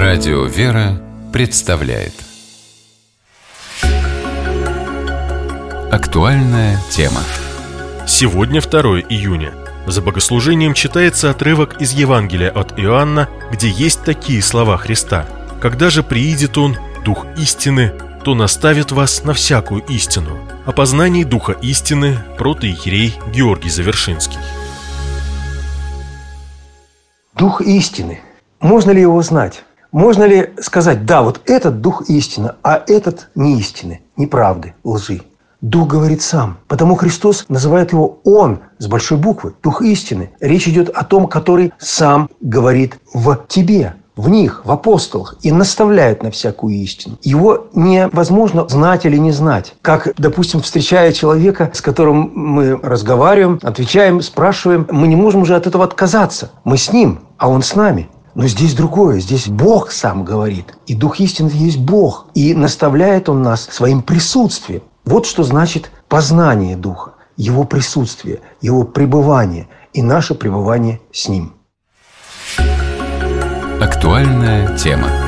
Радио «Вера» представляет актуальная тема. Сегодня 2 июня. За богослужением читается отрывок из Евангелия от Иоанна, где есть такие слова Христа: «Когда же приидет Он, Дух истины, то наставит вас на всякую истину». О познании Духа истины протоиерей Георгий Завершинский. Дух истины. Можно ли его знать? Можно ли сказать: да, вот этот Дух истины, а этот не истины, неправды, лжи? Дух говорит сам. Потому Христос называет его Он с большой буквы. Дух истины. Речь идет о том, который сам говорит в тебе, в них, в апостолах, и наставляет на всякую истину. Его невозможно знать или не знать. Как, допустим, встречая человека, с которым мы разговариваем, отвечаем, спрашиваем, мы не можем уже от этого отказаться. Мы с ним, а он с нами. Но здесь другое. Здесь Бог сам говорит. И Дух истины есть Бог. И наставляет Он нас своим присутствием. Вот что значит познание Духа. Его присутствие, Его пребывание и наше пребывание с Ним. Актуальная тема.